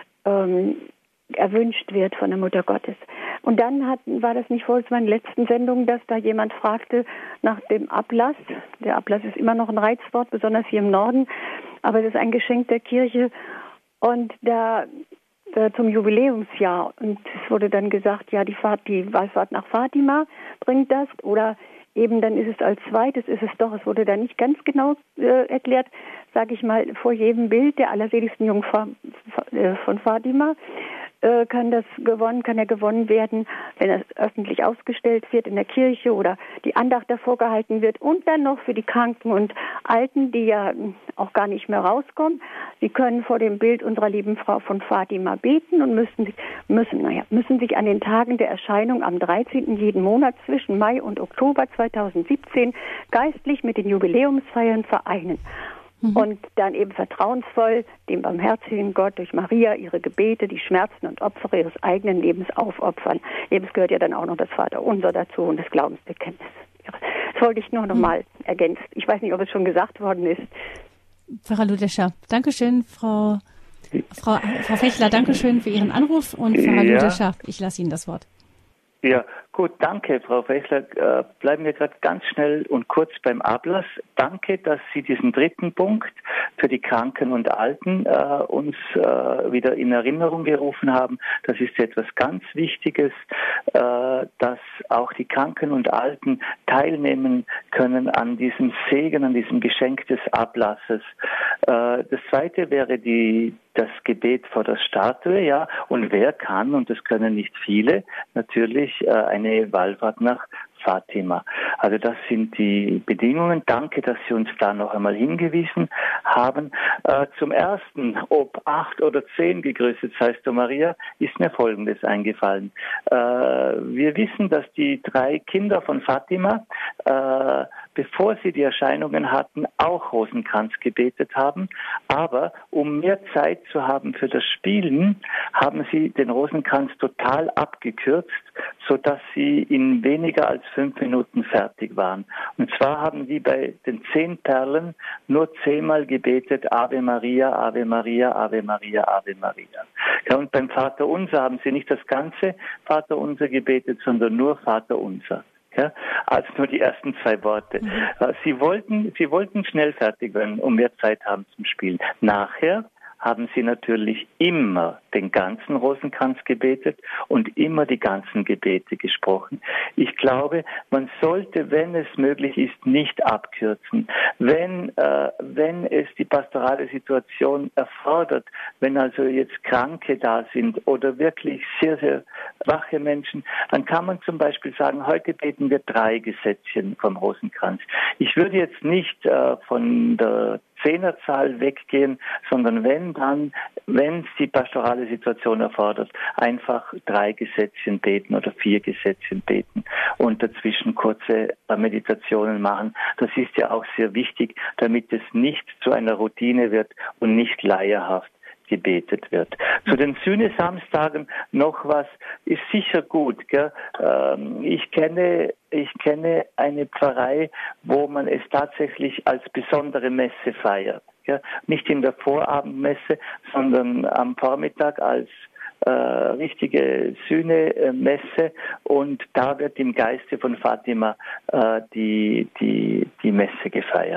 ähm, erwünscht wird von der Mutter Gottes. Und dann hat, war das nicht vor meiner letzten Sendung, dass da jemand fragte nach dem Ablass. Der Ablass ist immer noch ein Reizwort, besonders hier im Norden, aber es ist ein Geschenk der Kirche. Und da, da zum Jubiläumsjahr, und es wurde dann gesagt, ja, die Fahrt, die Wallfahrt nach Fatima bringt das, oder eben dann ist es als zweites, ist es doch, es wurde da nicht ganz genau äh, erklärt, sage ich mal, vor jedem Bild der allerseligsten Jungfrau äh, von Fatima äh, kann das gewonnen, kann er gewonnen werden, wenn es öffentlich ausgestellt wird in der Kirche oder die Andacht davor gehalten wird, und dann noch für die Kranken und Alten, die ja auch gar nicht mehr rauskommen. Sie können vor dem Bild unserer lieben Frau von Fatima beten und müssen sich, müssen, naja, müssen sich an den Tagen der Erscheinung am dreizehnten jeden Monat zwischen Mai und Oktober zweitausendsiebzehn geistlich mit den Jubiläumsfeiern vereinen. Mhm. Und dann eben vertrauensvoll dem barmherzigen Gott durch Maria ihre Gebete, die Schmerzen und Opfer ihres eigenen Lebens aufopfern. Eben, es gehört ja dann auch noch das Vaterunser dazu und das Glaubensbekenntnis. Das wollte ich nur noch mal mhm. ergänzt. Ich weiß nicht, ob es schon gesagt worden ist.
Pfarrer Ludescher, Dankeschön, Frau, Frau, Frau Fechler, Dankeschön für Ihren Anruf, und Pfarrer ja. Ludescher, ich lasse Ihnen das Wort.
Ja, gut, danke, Frau Fechler. Äh, bleiben wir gerade ganz schnell und kurz beim Ablass. Danke, dass Sie diesen dritten Punkt für die Kranken und Alten äh, uns äh, wieder in Erinnerung gerufen haben. Das ist etwas ganz Wichtiges, äh, dass auch die Kranken und Alten teilnehmen können an diesem Segen, an diesem Geschenk des Ablasses. Äh, das zweite wäre die das Gebet vor der Statue, ja, und wer kann, und das können nicht viele, natürlich äh, eine Wallfahrt nach Fatima. Also das sind die Bedingungen. Danke, dass Sie uns da noch einmal hingewiesen haben. Äh, zum Ersten, ob acht oder zehn gegrüßet seist du, Maria, ist mir Folgendes eingefallen. Äh, wir wissen, dass die drei Kinder von Fatima, äh, bevor sie die Erscheinungen hatten, auch Rosenkranz gebetet haben. Aber um mehr Zeit zu haben für das Spielen, haben sie den Rosenkranz total abgekürzt, sodass sie in weniger als fünf Minuten fertig waren. Und zwar haben die bei den zehn Perlen nur zehnmal gebetet, Ave Maria, Ave Maria, Ave Maria, Ave Maria. Ja, und beim Vater Unser haben sie nicht das ganze Vater Unser gebetet, sondern nur Vater Unser. Ja, als nur die ersten zwei Worte. Mhm. Sie wollten, sie wollten schnell fertig werden, um mehr Zeit haben zum Spielen. Nachher haben sie natürlich immer den ganzen Rosenkranz gebetet und immer die ganzen Gebete gesprochen. Ich glaube, man sollte, wenn es möglich ist, nicht abkürzen. Wenn, äh, wenn es die pastorale Situation erfordert, wenn also jetzt Kranke da sind oder wirklich sehr, sehr wache Menschen, dann kann man zum Beispiel sagen, heute beten wir drei Gesätzchen vom Rosenkranz. Ich würde jetzt nicht äh, von der Zehnerzahl weggehen, sondern wenn dann, wenn es die pastorale Situation erfordert, einfach drei Gesätzchen beten oder vier Gesätzchen beten und dazwischen kurze Meditationen machen. Das ist ja auch sehr wichtig, damit es nicht zu einer Routine wird und nicht leierhaft gebetet wird. Zu den Sühnesamstagen noch was, ist sicher gut. Gell? Ähm, ich kenne, ich kenne eine Pfarrei, wo man es tatsächlich als besondere Messe feiert. Gell? Nicht in der Vorabendmesse, sondern am Vormittag als äh, richtige Sühnemesse, und da wird im Geiste von Fatima äh, die, die, die Messe gefeiert.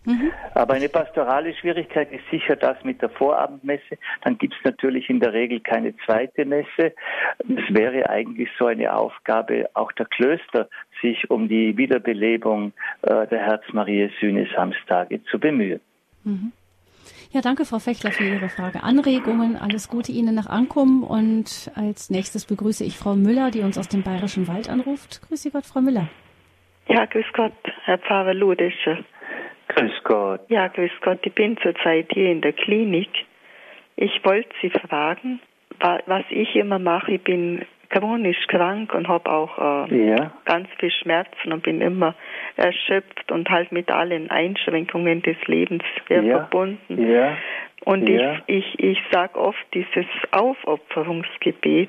Mhm. Aber eine pastorale Schwierigkeit ist sicher das mit der Vorabendmesse. Dann gibt es natürlich in der Regel keine zweite Messe. Es wäre eigentlich so eine Aufgabe auch der Klöster, sich um die Wiederbelebung äh, der Herz-Maria-Sühne-Samstage zu bemühen.
Mhm. Ja, danke, Frau Fechler, für Ihre Frage. Anregungen, alles Gute Ihnen nach Ankum. Und als nächstes begrüße ich Frau Müller, die uns aus dem Bayerischen Wald anruft. Grüße Gott, Frau Müller.
Ja, grüß Gott, Herr Pfarrer Ludescher.
Grüß Gott.
Ja, grüß Gott. Ich bin zurzeit hier in der Klinik. Ich wollte Sie fragen, was ich immer mache. Ich bin chronisch krank und habe auch äh, ja. ganz viel Schmerzen und bin immer erschöpft und halt mit allen Einschränkungen des Lebens sehr ja. verbunden.
Ja.
Und
ja.
ich, ich, ich sage oft dieses Aufopferungsgebet.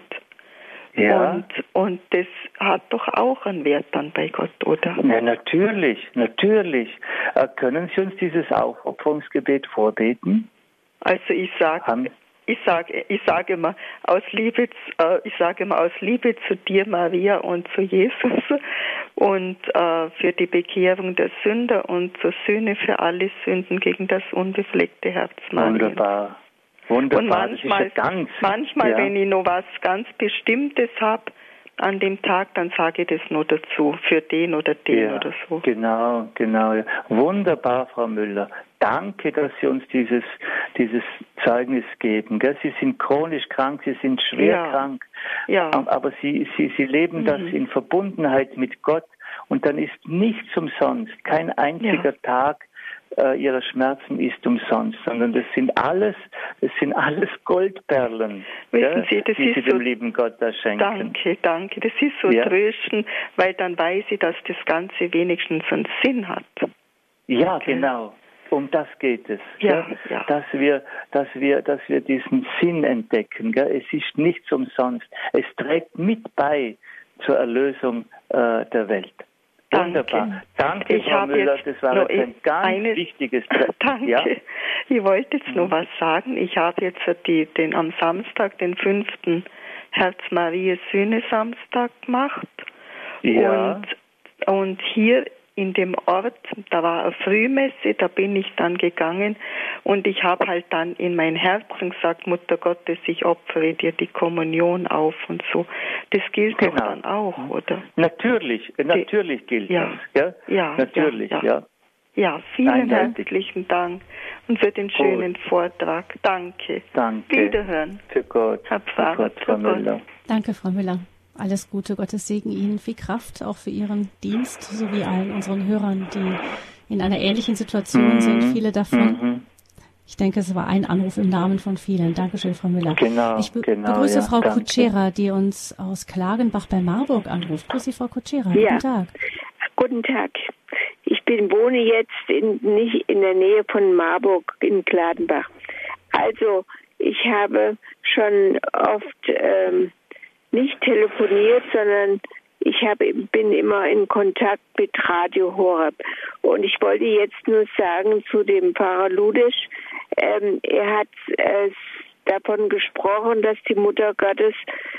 Ja.
Und, und das hat doch auch einen Wert dann bei Gott, oder?
Ja, natürlich, natürlich. Äh, können Sie uns dieses Aufopferungsgebet vorbeten?
Also ich sage, ich sage, ich sage immer aus Liebe, äh, ich sage immer aus Liebe zu dir, Maria, und zu Jesus und äh, für die Bekehrung der Sünder und zur Sühne für alle Sünden gegen das unbefleckte Herz Mariens.
Wunderbar. Wunderbar.
Und manchmal,
das ist ja ganz,
manchmal
ja.
wenn ich noch was ganz Bestimmtes habe an dem Tag, dann sage ich das nur dazu, für den oder den
ja,
oder so.
Genau, genau. Ja. Wunderbar, Frau Müller. Danke, dass Sie uns dieses, dieses Zeugnis geben. Gell? Sie sind chronisch krank, Sie sind schwer
ja.
krank,
ja.
aber Sie, Sie, Sie leben mhm. das in Verbundenheit mit Gott und dann ist nichts umsonst, kein einziger ja. Tag ihrer Schmerzen ist umsonst, sondern das sind alles, das sind alles Goldperlen,
Wissen Sie, das
die
ist
Sie
so,
dem lieben Gott da schenken.
Danke, danke. Das ist so
ja.
tröstend, weil dann weiß ich, dass das Ganze wenigstens einen Sinn hat.
Ja, okay. genau. Um das geht es.
Ja,
gell?
ja.
Dass wir, dass wir, dass wir diesen Sinn entdecken. Gell? Es ist nichts umsonst. Es trägt mit bei zur Erlösung äh, der Welt. Wunderbar. Danke,
ich
Frau Müller.
Jetzt
das war jetzt ein ganz
eine,
wichtiges
Danke.
Ja?
Ich wollte jetzt noch was sagen. Ich habe jetzt die, den, am Samstag, den fünften Herz-Maria-Sühne-Samstag gemacht.
Ja.
Und, und hier in dem Ort, da war eine Frühmesse, da bin ich dann gegangen und ich habe halt dann in mein Herzen gesagt, Mutter Gottes, ich opfere dir die Kommunion auf und so. Das gilt
genau.
doch dann auch, oder?
Natürlich, natürlich gilt
ja.
das. Ja,
ja
natürlich,
ja.
ja.
Ja, vielen
Eindeutig.
herzlichen Dank und für den schönen Gut. Vortrag. Danke.
Danke.
Wiederhören.
Für Gott.
Herr Pfarrer,
für Gott, Frau Müller.
Danke, Frau Müller. Alles Gute, Gottes Segen Ihnen, viel Kraft auch für Ihren Dienst, sowie allen unseren Hörern, die in einer ähnlichen Situation mhm. sind, viele davon. Mhm. Ich denke, es war ein Anruf im Namen von vielen. Dankeschön, Frau Müller.
Genau,
ich be-
genau,
begrüße
ja,
Frau
danke.
Kutschera, die uns aus Klagenbach bei Marburg anruft. Grüße Sie, Frau Kutschera.
Ja.
Guten Tag.
Guten Tag. Ich bin, wohne jetzt in, nicht in der Nähe von Marburg in Klagenbach. Also, ich habe schon oft ähm, nicht telefoniert, sondern ich habe, bin immer in Kontakt mit Radio Horeb. Und ich wollte jetzt nur sagen zu dem Pfarrer Ludesch, ähm, er hat äh, davon gesprochen, dass die Mutter Gottes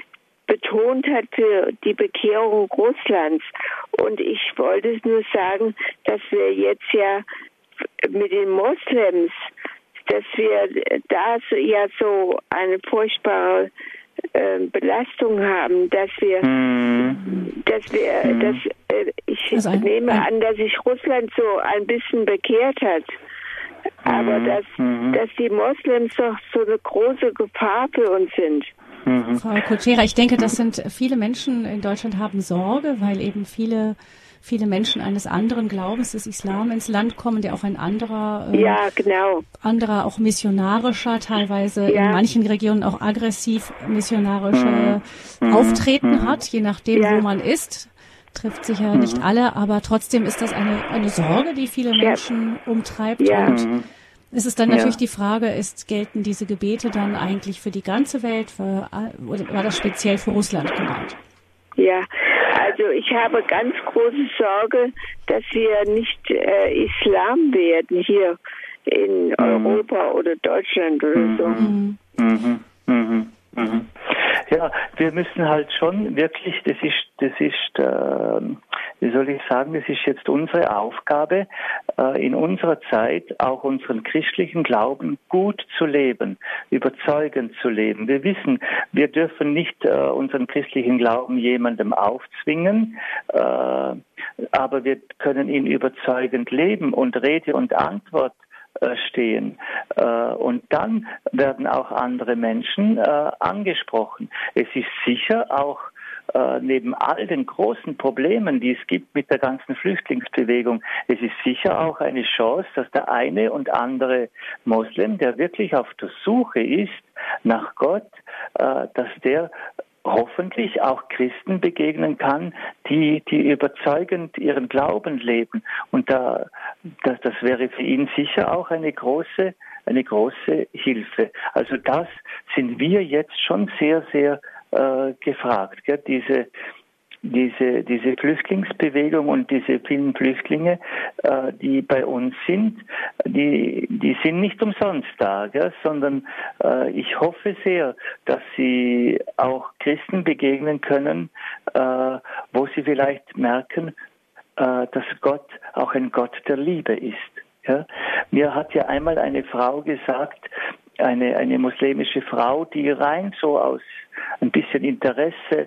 betont hat für die Bekehrung Russlands. Und ich wollte nur sagen, dass wir jetzt ja mit den Moslems, dass wir da so, ja so eine furchtbare äh, Belastung haben, dass wir, mm. dass wir, mm. dass äh, ich also ein, nehme ein, an, dass sich Russland so ein bisschen bekehrt hat, aber mm. dass, mm. dass die Moslems doch so eine große Gefahr für uns sind.
Mhm. Frau Kutschera, ich denke, das sind viele Menschen in Deutschland haben Sorge, weil eben viele viele Menschen eines anderen Glaubens des Islam ins Land kommen, der auch ein anderer, äh,
ja, genau.
anderer auch missionarischer, teilweise
ja.
in manchen Regionen auch aggressiv missionarische mhm. Auftreten mhm. hat, je nachdem, ja. wo man ist. Trifft sicher mhm. nicht alle, aber trotzdem ist das eine, eine Sorge, die viele Menschen ja. umtreibt.
Ja.
Und
Mhm.
es ist dann natürlich ja. die Frage, ist, gelten diese Gebete dann eigentlich für die ganze Welt, für, oder war das speziell für Russland gemeint?
Ja, also ich habe ganz große Sorge, dass wir nicht äh, Islam werden hier in mhm. Europa oder Deutschland oder
mhm.
so.
Mhm. Mhm. Mhm. Mhm. Ja, wir müssen halt schon wirklich, das ist, das ist, äh, wie soll ich sagen, es ist jetzt unsere Aufgabe, äh, in unserer Zeit auch unseren christlichen Glauben gut zu leben, überzeugend zu leben. Wir wissen, wir dürfen nicht äh, unseren christlichen Glauben jemandem aufzwingen, äh, aber wir können ihn überzeugend leben und Rede und Antwort stehen. Und dann werden auch andere Menschen angesprochen. Es ist sicher auch neben all den großen Problemen, die es gibt mit der ganzen Flüchtlingsbewegung, es ist sicher auch eine Chance, dass der eine und andere Moslem, der wirklich auf der Suche ist nach Gott, dass der hoffentlich auch Christen begegnen kann, die, die überzeugend ihren Glauben leben. Und da, das, das wäre für ihn sicher auch eine große, eine große Hilfe. Also das sind wir jetzt schon sehr, sehr äh, gefragt. Gell? Diese, diese, diese Flüchtlingsbewegung und diese vielen Flüchtlinge, äh, die bei uns sind, die, die sind nicht umsonst da, gell? Sondern äh, ich hoffe sehr, dass sie auch Christen begegnen können, äh, wo sie vielleicht merken, äh, dass Gott auch ein Gott der Liebe ist. Ja? Mir hat ja einmal eine Frau gesagt, eine, eine muslimische Frau, die rein so aus ein bisschen Interesse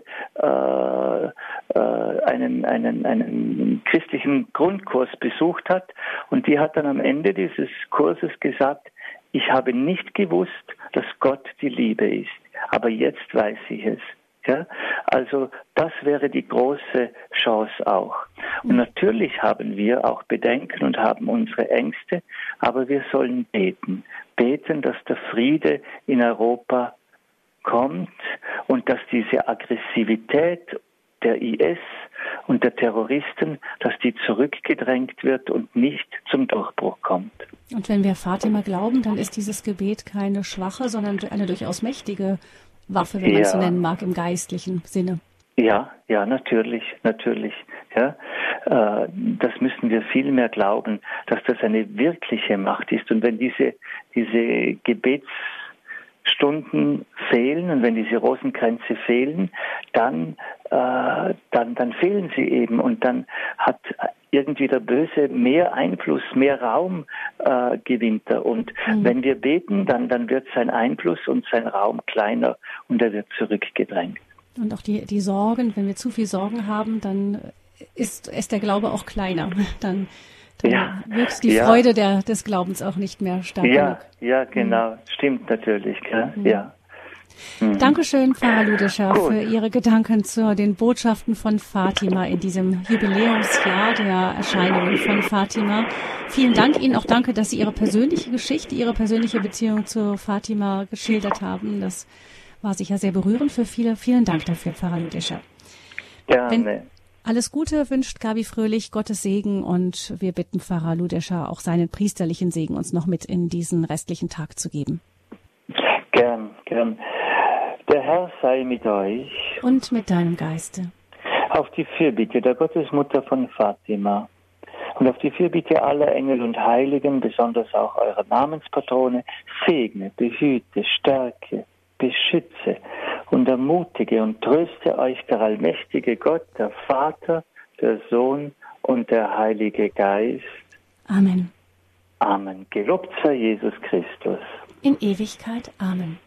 äh, äh, einen, einen, einen christlichen Grundkurs besucht hat, und die hat dann am Ende dieses Kurses gesagt, ich habe nicht gewusst, dass Gott die Liebe ist, aber jetzt weiß ich es. Ja? Also das wäre die große Chance auch. Und natürlich haben wir auch Bedenken und haben unsere Ängste, aber wir sollen beten. Beten, dass der Friede in Europa kommt und dass diese Aggressivität der I S und der Terroristen, dass die zurückgedrängt wird und nicht zum Durchbruch kommt.
Und wenn wir Fatima glauben, dann ist dieses Gebet keine schwache, sondern eine durchaus mächtige Waffe, wenn man es so nennen mag, im geistlichen Sinne.
Ja, ja, natürlich, natürlich. Ja, äh, das müssen wir viel mehr glauben, dass das eine wirkliche Macht ist. Und wenn diese diese Gebetsstunden fehlen und wenn diese Rosenkränze fehlen, dann äh, dann dann fehlen sie eben, und dann hat irgendwie der Böse mehr Einfluss, mehr Raum äh, gewinnt er. Und mhm. wenn wir beten, dann dann wird sein Einfluss und sein Raum kleiner und er wird zurückgedrängt.
Und auch die, die Sorgen, wenn wir zu viel Sorgen haben, dann ist, ist der Glaube auch kleiner. Dann, dann ja. wirkt die ja. Freude der, des Glaubens auch nicht mehr stark
ja,
genug.
Ja, genau. Mhm. Stimmt natürlich. Gell? Mhm. Ja.
Mhm. Dankeschön, Pfarrer Ludescher, Gut. für Ihre Gedanken zu den Botschaften von Fatima in diesem Jubiläumsjahr der Erscheinungen von Fatima. Vielen Dank Ihnen, auch danke, dass Sie Ihre persönliche Geschichte, Ihre persönliche Beziehung zu Fatima geschildert haben. Das war sicher sehr berührend für viele. Vielen Dank dafür, Pfarrer Ludescher.
Gerne.
Wenn alles Gute wünscht Gabi Fröhlich, Gottes Segen, und wir bitten Pfarrer Ludescher, auch seinen priesterlichen Segen uns noch mit in diesen restlichen Tag zu geben.
Gern, gern. Der Herr sei mit euch.
Und mit deinem Geiste.
Auf die Fürbitte der Gottesmutter von Fatima und auf die Fürbitte aller Engel und Heiligen, besonders auch eurer Namenspatrone, segne, behüte, stärke, beschütze und ermutige und tröste euch der allmächtige Gott, der Vater, der Sohn und der Heilige Geist.
Amen.
Amen. Gelobt sei Jesus Christus.
In Ewigkeit. Amen.